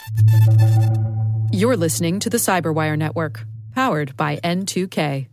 You're listening to the Cyberwire Network, powered by N2K.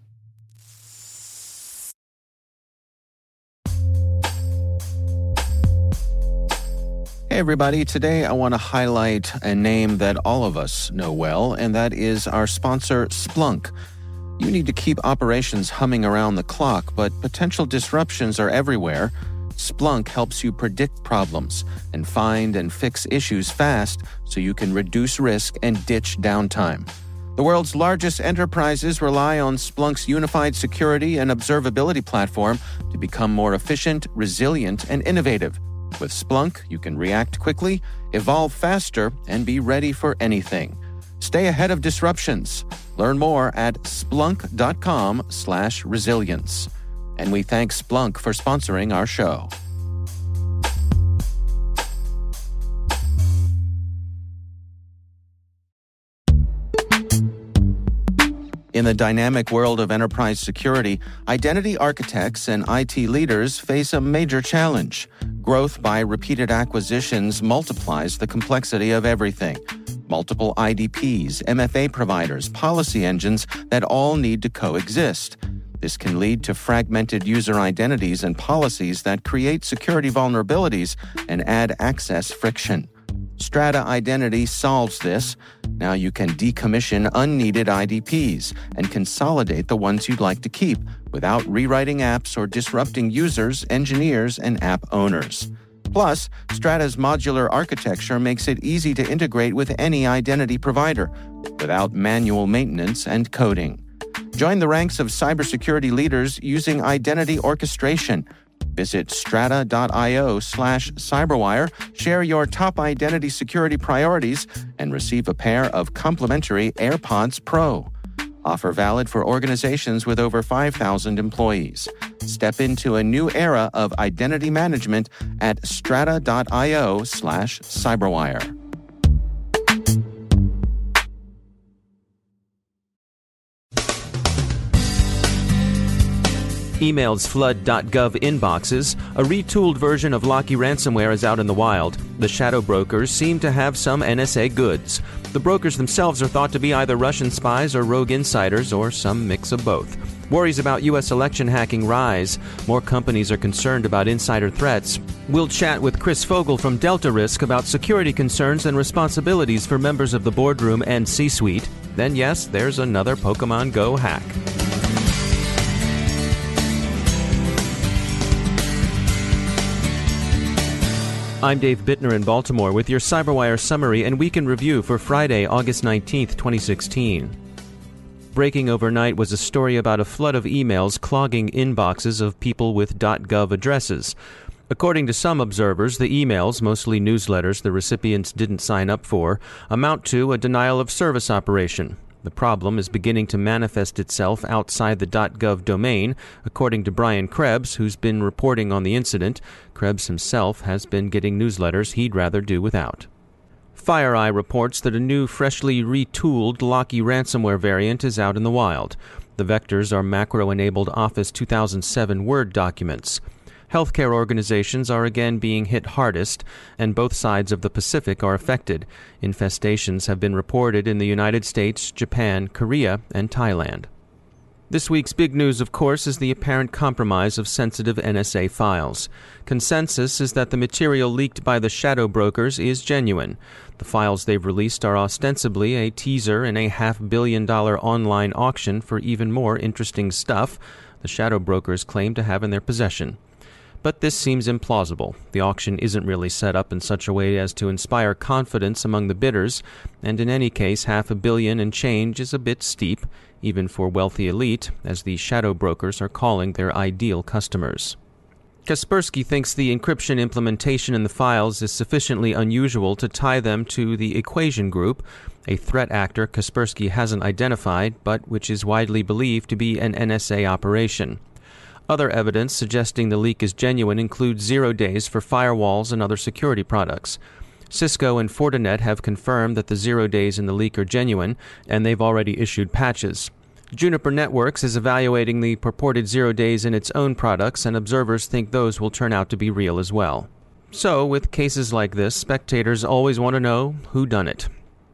Hey everybody, today I want to highlight a name that all of us know well, and that is our sponsor, Splunk. You need to keep operations humming around the clock, but potential disruptions are everywhere. Splunk helps you predict problems and find and fix issues fast so you can reduce risk and ditch downtime. The world's largest enterprises rely on Splunk's unified security and observability platform to become more efficient, resilient, and innovative. With Splunk, you can react quickly, evolve faster, and be ready for anything. Stay ahead of disruptions. Learn more at splunk.com/resilience. And we thank Splunk for sponsoring our show. In the dynamic world of enterprise security, identity architects and IT leaders face a major challenge. Growth by repeated acquisitions multiplies the complexity of everything. Multiple IDPs, MFA providers, policy engines that all need to coexist. This can lead to fragmented user identities and policies that create security vulnerabilities and add access friction. Strata Identity solves this. Now you can decommission unneeded IDPs and consolidate the ones you'd like to keep without rewriting apps or disrupting users, engineers, and app owners. Plus, Strata's modular architecture makes it easy to integrate with any identity provider without manual maintenance and coding. Join the ranks of cybersecurity leaders using identity orchestration. Visit strata.io/cyberwire, share your top identity security priorities, and receive a pair of complimentary AirPods Pro. Offer valid for organizations with over 5,000 employees. Step into a new era of identity management at strata.io/cyberwire. Emails flood .gov inboxes. A retooled version of Locky ransomware is out in the wild. The shadow brokers seem to have some NSA goods. The brokers themselves are thought to be either Russian spies or rogue insiders, or some mix of both. Worries about U.S. election hacking rise. More companies are concerned about insider threats. We'll chat with Chris Fogel from Delta Risk about security concerns and responsibilities for members of the boardroom and C-suite. Then yes, there's another Pokemon Go hack. I'm Dave Bittner in Baltimore with your CyberWire summary and week in review for Friday, August 19th, 2016. Breaking overnight was a story about a flood of emails clogging inboxes of people with .gov addresses. According to some observers, the emails, mostly newsletters the recipients didn't sign up for, amount to a denial of service operation. The problem is beginning to manifest itself outside the .gov domain, according to Brian Krebs, who's been reporting on the incident. Krebs himself has been getting newsletters he'd rather do without. FireEye reports that a new, freshly retooled Locky ransomware variant is out in the wild. The vectors are macro-enabled Office 2007 Word documents. Healthcare organizations are again being hit hardest, and both sides of the Pacific are affected. Infestations have been reported in the United States, Japan, Korea, and Thailand. This week's big news, of course, is the apparent compromise of sensitive NSA files. Consensus is that the material leaked by the shadow brokers is genuine. The files they've released are ostensibly a teaser in a $500 million online auction for even more interesting stuff the shadow brokers claim to have in their possession. But this seems implausible. The auction isn't really set up in such a way as to inspire confidence among the bidders, and in any case, $500 million and change is a bit steep, even for wealthy elite, as the shadow brokers are calling their ideal customers. Kaspersky thinks the encryption implementation in the files is sufficiently unusual to tie them to the Equation Group, a threat actor Kaspersky hasn't identified, but which is widely believed to be an NSA operation. Other evidence suggesting the leak is genuine includes 0 days for firewalls and other security products. Cisco and Fortinet have confirmed that the 0 days in the leak are genuine, and they've already issued patches. Juniper Networks is evaluating the purported 0 days in its own products, and observers think those will turn out to be real as well. So, with cases like this, spectators always want to know who done it.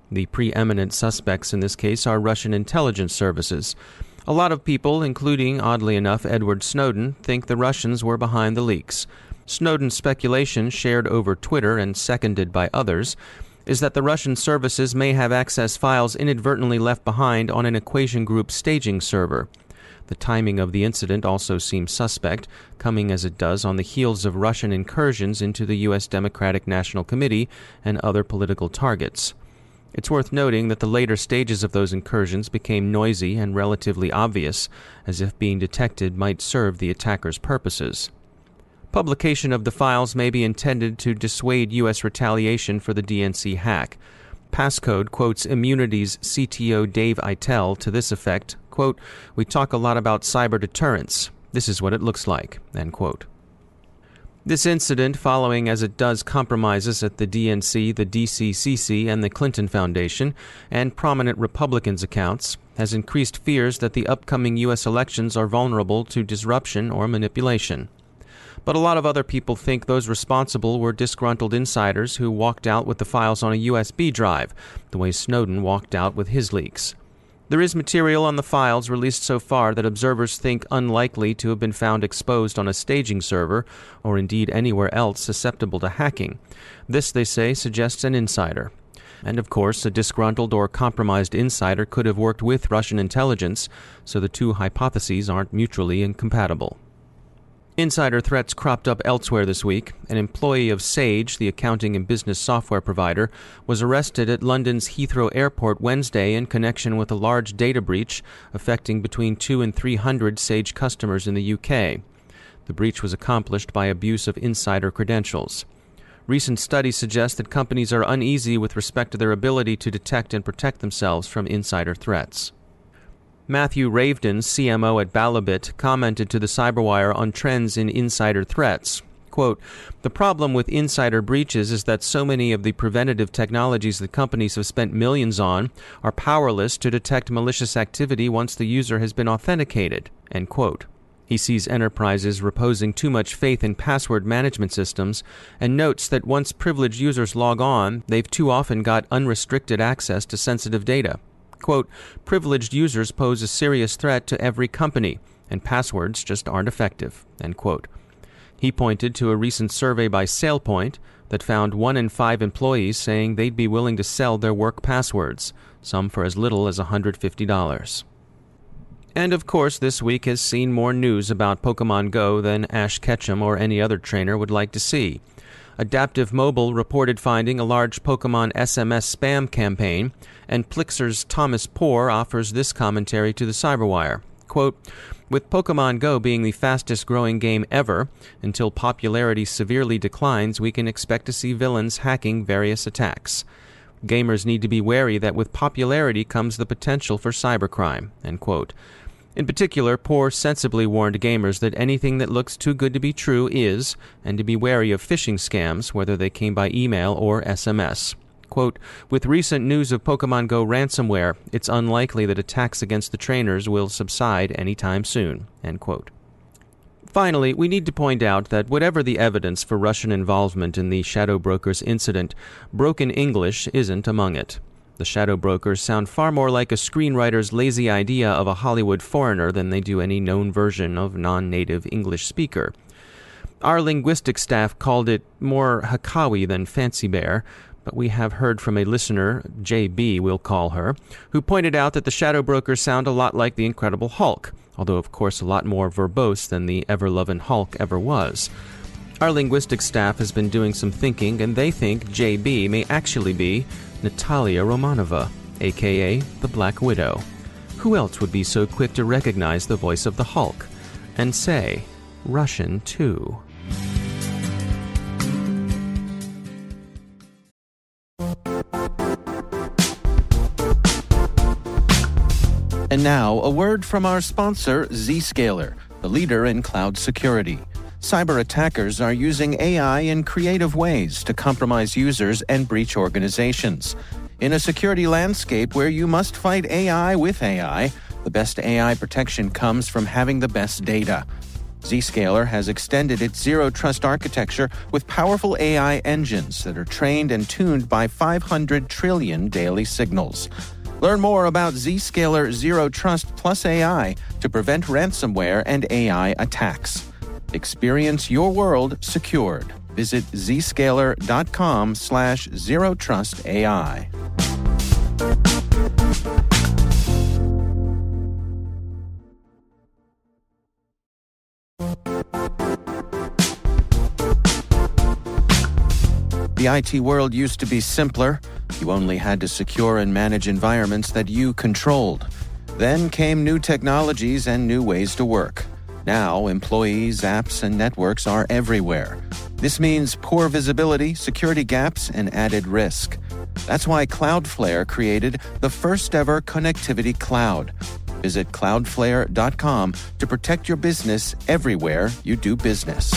The preeminent suspects in this case are Russian intelligence services. A lot of people, including, oddly enough, Edward Snowden, think the Russians were behind the leaks. Snowden's speculation, shared over Twitter and seconded by others, is that the Russian services may have accessed files inadvertently left behind on an Equation Group staging server. The timing of the incident also seems suspect, coming as it does on the heels of Russian incursions into the U.S. Democratic National Committee and other political targets. It's worth noting that the later stages of those incursions became noisy and relatively obvious, as if being detected might serve the attackers' purposes. Publication of the files may be intended to dissuade U.S. retaliation for the DNC hack. Passcode quotes Immunity's CTO Dave Eitel to this effect, quote, "We talk a lot about cyber deterrence. This is what it looks like," end quote. This incident, following as it does compromises at the DNC, the DCCC, and the Clinton Foundation, and prominent Republicans' accounts, has increased fears that the upcoming U.S. elections are vulnerable to disruption or manipulation. But a lot of other people think those responsible were disgruntled insiders who walked out with the files on a USB drive, the way Snowden walked out with his leaks. There is material on the files released so far that observers think unlikely to have been found exposed on a staging server, or indeed anywhere else susceptible to hacking. This, they say, suggests an insider. And of course, a disgruntled or compromised insider could have worked with Russian intelligence, so the two hypotheses aren't mutually incompatible. Insider threats cropped up elsewhere this week. An employee of Sage, the accounting and business software provider, was arrested at London's Heathrow Airport Wednesday in connection with a large data breach affecting between 200 and 300 Sage customers in the UK. The breach was accomplished by abuse of insider credentials. Recent studies suggest that companies are uneasy with respect to their ability to detect and protect themselves from insider threats. Matthew Ravedon, CMO at Balabit, commented to the Cyberwire on trends in insider threats. Quote, "The problem with insider breaches is that so many of the preventative technologies that companies have spent millions on are powerless to detect malicious activity once the user has been authenticated." End quote. He sees enterprises reposing too much faith in password management systems and notes that once privileged users log on, they've too often got unrestricted access to sensitive data. Quote, "Privileged users pose a serious threat to every company, and passwords just aren't effective," end quote. He pointed to a recent survey by SailPoint that found 1 in 5 employees saying they'd be willing to sell their work passwords, some for as little as $150. And of course, this week has seen more news about Pokemon Go than Ash Ketchum or any other trainer would like to see. Adaptive Mobile reported finding a large Pokemon SMS spam campaign, and Plixer's Thomas Poore offers this commentary to the Cyberwire. Quote, "With Pokemon Go being the fastest-growing game ever, until popularity severely declines, we can expect to see villains hacking various attacks. Gamers need to be wary that with popularity comes the potential for cybercrime," end quote. In particular, Poore sensibly warned gamers that anything that looks too good to be true is, and to be wary of phishing scams, whether they came by email or SMS. Quote, "With recent news of Pokemon Go ransomware, it's unlikely that attacks against the trainers will subside anytime soon," end quote. Finally, we need to point out that whatever the evidence for Russian involvement in the Shadow Brokers incident, broken English isn't among it. The Shadow Brokers sound far more like a screenwriter's lazy idea of a Hollywood foreigner than they do any known version of non-native English speaker. Our linguistic staff called it more Hakawi than Fancy Bear, but we have heard from a listener, JB we'll call her, who pointed out that the Shadow Brokers sound a lot like the Incredible Hulk, although of course a lot more verbose than the ever-lovin' Hulk ever was. Our linguistic staff has been doing some thinking, and they think JB may actually be Natalia Romanova, a.k.a. the Black Widow. Who else would be so quick to recognize the voice of the Hulk and say, Russian too? And now, a word from our sponsor, Zscaler, the leader in cloud security. Cyber attackers are using AI in creative ways to compromise users and breach organizations. In a security landscape where you must fight AI with AI, the best AI protection comes from having the best data. Zscaler has extended its Zero Trust architecture with powerful AI engines that are trained and tuned by 500 trillion daily signals. Learn more about Zscaler Zero Trust Plus AI to prevent ransomware and AI attacks. Experience your world secured. Visit zscaler.com/zerotrustai. The IT world used to be simpler. You only had to secure and manage environments that you controlled. Then came new technologies and new ways to work. Now, employees, apps, and networks are everywhere. This means poor visibility, security gaps, and added risk. That's why Cloudflare created the first-ever connectivity cloud. Visit cloudflare.com to protect your business everywhere you do business.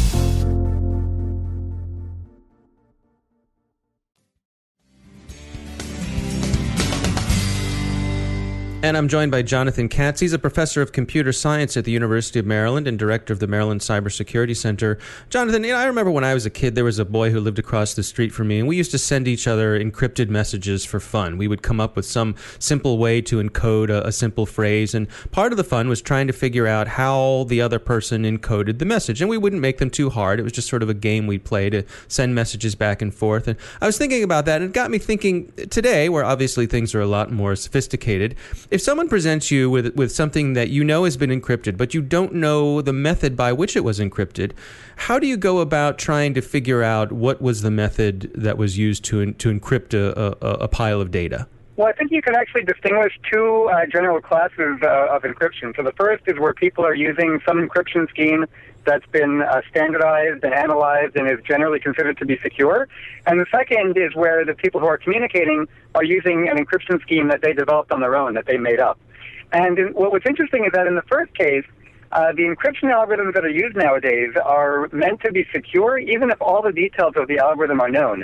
And I'm joined by Jonathan Katz. He's a professor of computer science at the University of Maryland and director of the Maryland Cybersecurity Center. Jonathan, I remember when I was a kid, there was a boy who lived across the street from me, and we used to send each other encrypted messages for fun. We would come up with some simple way to encode a simple phrase, and part of the fun was trying to figure out how the other person encoded the message. And we wouldn't make them too hard. It was just sort of a game we'd play to send messages back and forth. And I was thinking about that, and it got me thinking today, where obviously things are a lot more sophisticated. If someone presents you with something that you know has been encrypted, but you don't know the method by which it was encrypted, how do you go about trying to figure out what was the method that was used to encrypt a pile of data? Well, I think you can actually distinguish two general classes of encryption. So the first is where people are using some encryption scheme that's been standardized and analyzed and is generally considered to be secure. And the second is where the people who are communicating are using an encryption scheme that they developed on their own, that they made up. And what's interesting is that in the first case, the encryption algorithms that are used nowadays are meant to be secure, even if all the details of the algorithm are known.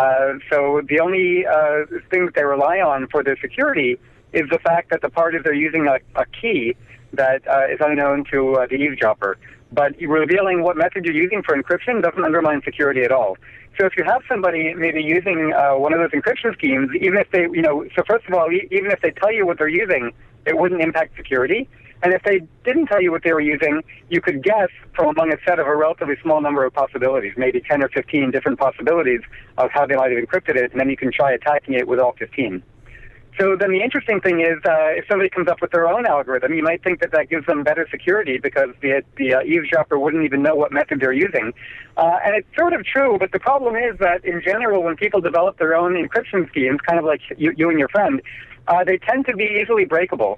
So the only thing that they rely on for their security is the fact that the parties are using a key that is unknown to the eavesdropper. But revealing what method you're using for encryption doesn't undermine security at all. So if you have somebody maybe using one of those encryption schemes, even if they, so first of all, even if they tell you what they're using, it wouldn't impact security. And if they didn't tell you what they were using, you could guess from among a set of a relatively small number of possibilities, maybe 10 or 15 different possibilities of how they might have encrypted it, and then you can try attacking it with all 15. So then the interesting thing is, if somebody comes up with their own algorithm, you might think that that gives them better security because the eavesdropper wouldn't even know what method they're using. And it's sort of true, but the problem is that in general, when people develop their own encryption schemes, kind of like you and your friend, they tend to be easily breakable.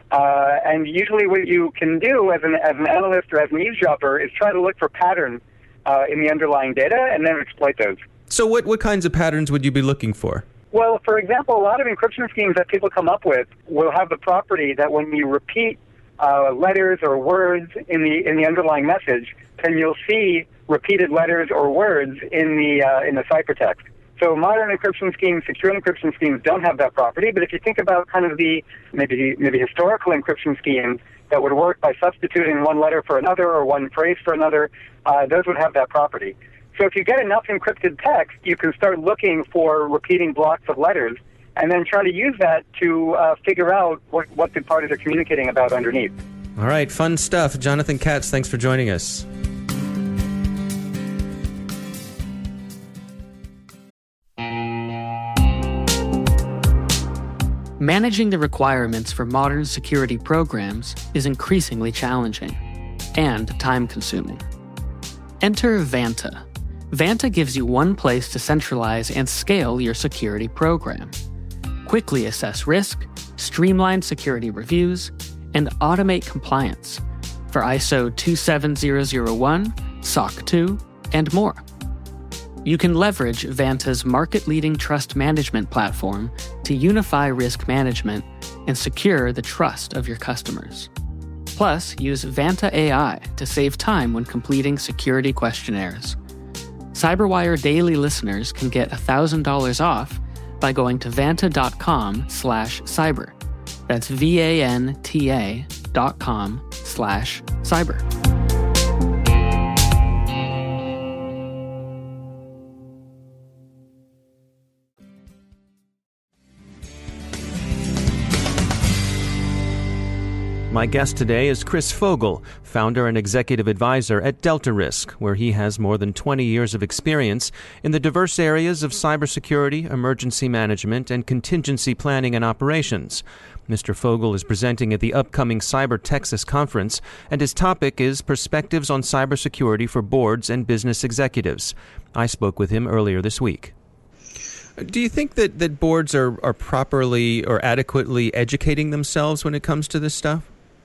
And usually what you can do as an analyst or as an eavesdropper is try to look for patterns in the underlying data and then exploit those. So what kinds of patterns would you be looking for? Well, for example, a lot of encryption schemes that people come up with will have the property that when you repeat letters or words in the underlying message, then you'll see repeated letters or words in the ciphertext. So modern encryption schemes, secure encryption schemes don't have that property, but if you think about kind of the maybe historical encryption schemes that would work by substituting one letter for another or one phrase for another, those would have that property. So if you get enough encrypted text, you can start looking for repeating blocks of letters and then try to use that to figure out what the parties are communicating about underneath. All right, fun stuff. Jonathan Katz, thanks for joining us. Managing the requirements for modern security programs is increasingly challenging and time-consuming. Enter Vanta. Vanta gives you one place to centralize and scale your security program. Quickly assess risk, streamline security reviews, and automate compliance for ISO 27001, SOC 2, and more. You can leverage Vanta's market-leading trust management platform to unify risk management and secure the trust of your customers. Plus, use Vanta AI to save time when completing security questionnaires. CyberWire Daily listeners can get $1,000 off by going to vanta.com/cyber. That's VANTA.com/cyber. My guest today is Chris Fogel, founder and executive advisor at Delta Risk, where he has more than 20 years of experience in the diverse areas of cybersecurity, emergency management, and contingency planning and operations. Mr. Fogel is presenting at the upcoming Cyber Texas conference, and his topic is Perspectives on Cybersecurity for Boards and Business Executives. I spoke with him earlier this week. Do you think that boards are properly or adequately educating themselves when it comes to this stuff?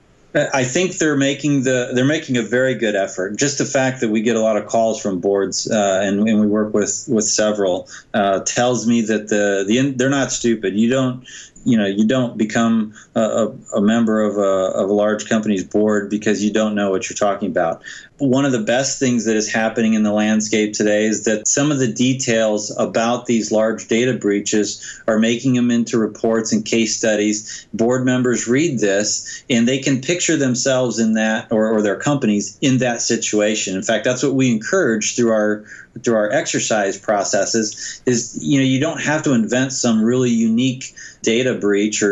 I think they're making a very good effort. Just the fact that we get a lot of calls from boards and we work with several tells me that they're not stupid. You don't become a member of a large company's board because you don't know what you're talking about. One of the best things that is happening in the landscape today is that some of the details about these large data breaches are making them into reports and case studies. Board members read this and they can picture themselves in that, or their companies in that situation. In fact, that's what we encourage through our exercise processes is, you don't have to invent some really unique data breach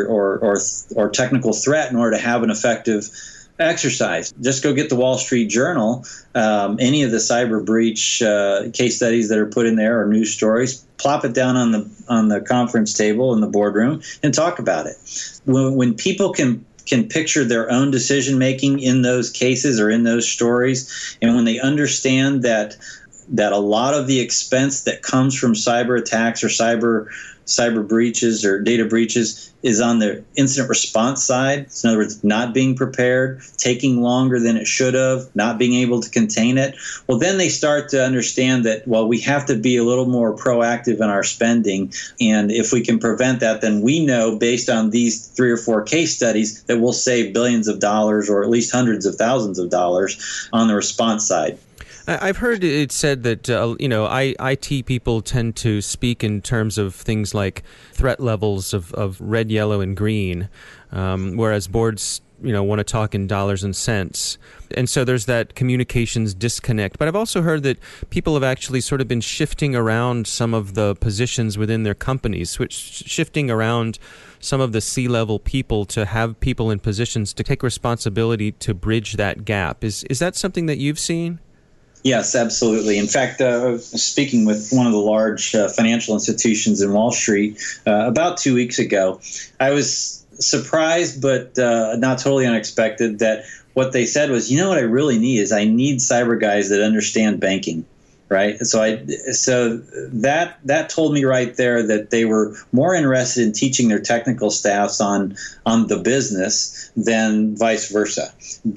or technical threat in order to have an effective exercise. Just go get the Wall Street Journal, any of the cyber breach case studies that are put in there or news stories, plop it down on the conference table in the boardroom and talk about it. When people can picture their own decision making in those cases or in those stories, and when they understand that a lot of the expense that comes from cyber attacks or cyber breaches or data breaches is on the incident response side. So in other words, not being prepared, taking longer than it should have, not being able to contain it. Well, then they start to understand that, we have to be a little more proactive in our spending. And if we can prevent that, then we know based on these 3 or 4 case studies that we'll save billions of dollars or at least hundreds of thousands of dollars on the response side. I've heard it said that, IT people tend to speak in terms of things like threat levels of red, yellow, and green, whereas boards, want to talk in dollars and cents. And so there's that communications disconnect. But I've also heard that people have actually sort of been shifting around some of the positions within their companies, shifting around some of the C-level people to have people in positions to take responsibility to bridge that gap. Is that something that you've seen? Yes, absolutely. In fact, speaking with one of the large financial institutions in Wall Street about 2 weeks ago, I was surprised but not totally unexpected that what they said was, what I really need is I need cyber guys that understand banking. Right. So that told me right there that they were more interested in teaching their technical staffs on the business than vice versa.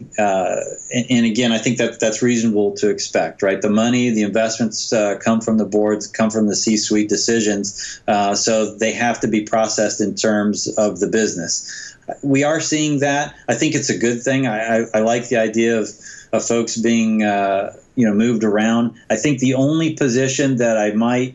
And again, I think that's reasonable to expect. Right. The money, the investments come from the boards, come from the C-suite decisions. So they have to be processed in terms of the business. We are seeing that. I think it's a good thing. I like the idea of folks being moved around. I think the only position that I might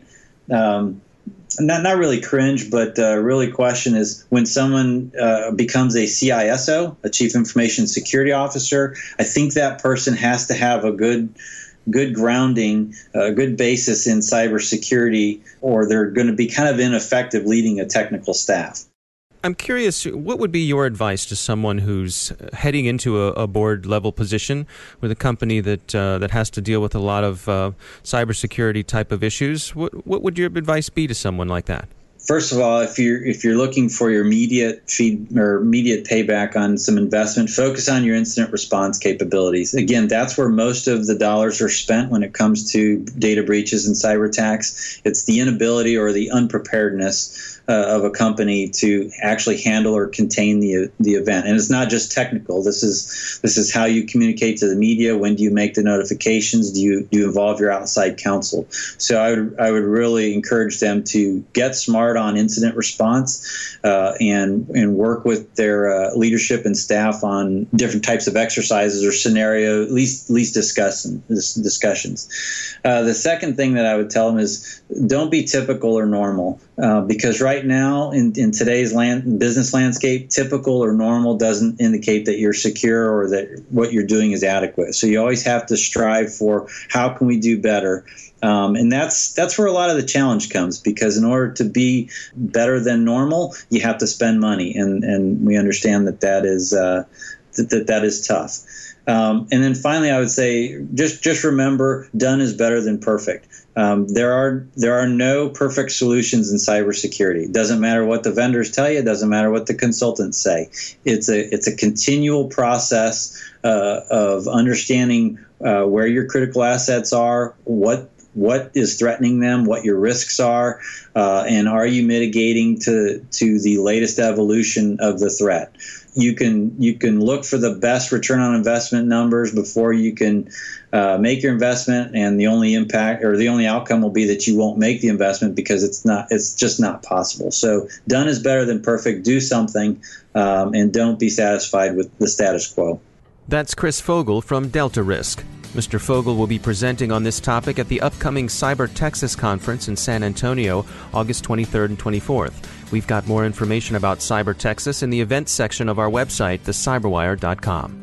not really cringe, but really question is when someone becomes a CISO, a Chief Information Security Officer. I think that person has to have a good grounding, a good basis in cybersecurity, or they're going to be kind of ineffective leading a technical staff. I'm curious, what would be your advice to someone who's heading into a board-level position with a company that has to deal with a lot of cybersecurity type of issues? What would your advice be to someone like that? First of all, if you're looking for your immediate payback on some investment, focus on your incident response capabilities. Again, that's where most of the dollars are spent when it comes to data breaches and cyber attacks. It's the inability or the unpreparedness of a company to actually handle or contain the event. And it's not just technical. This is how you communicate to the media. When do you make the notifications? Do you involve your outside counsel? So I would really encourage them to get smart on incident response and work with their leadership and staff on different types of exercises or scenario, at least discussions. The second thing that I would tell them is don't be typical or normal, because right now in today's business landscape, typical or normal doesn't indicate that you're secure or that what you're doing is adequate. So you always have to strive for how can we do better. And that's where a lot of the challenge comes, because in order to be better than normal, you have to spend money, and we understand that that is tough. And then finally, I would say just remember, done is better than perfect. There are no perfect solutions in cybersecurity. It doesn't matter what the vendors tell you. It doesn't matter what the consultants say. It's a continual process of understanding where your critical assets are, what is threatening them, what your risks are, and are you mitigating to the latest evolution of the threat. You can look for the best return on investment numbers before you can make your investment, and the only impact or the only outcome will be that you won't make the investment because it's just not possible. So done is better than perfect. Do something, and don't be satisfied with the status quo. That's Chris Fogel from Delta Risk. Mr. Fogel will be presenting on this topic at the upcoming Cyber Texas Conference in San Antonio, August 23rd and 24th. We've got more information about Cyber Texas in the events section of our website, thecyberwire.com.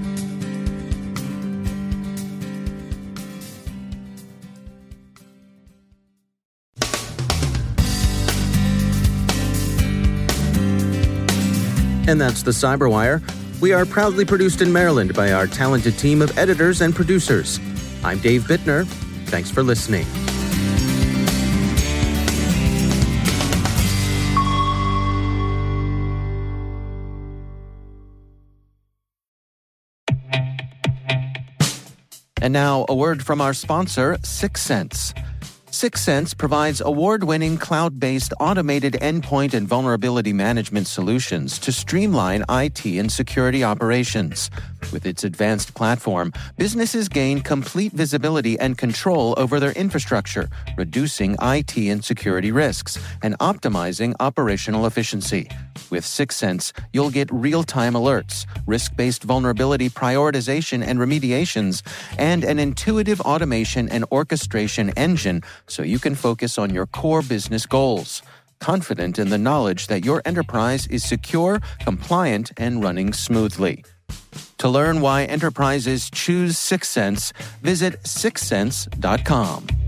And that's the Cyberwire. We are proudly produced in Maryland by our talented team of editors and producers. I'm Dave Bittner. Thanks for listening. And now, a word from our sponsor, Syxsense. Syxsense provides award-winning cloud-based automated endpoint and vulnerability management solutions to streamline IT and security operations. With its advanced platform, businesses gain complete visibility and control over their infrastructure, reducing IT and security risks and optimizing operational efficiency. With Syxsense, you'll get real-time alerts, risk-based vulnerability prioritization and remediations, and an intuitive automation and orchestration engine so you can focus on your core business goals, confident in the knowledge that your enterprise is secure, compliant, and running smoothly. To learn why enterprises choose Syxsense, visit syxsense.com.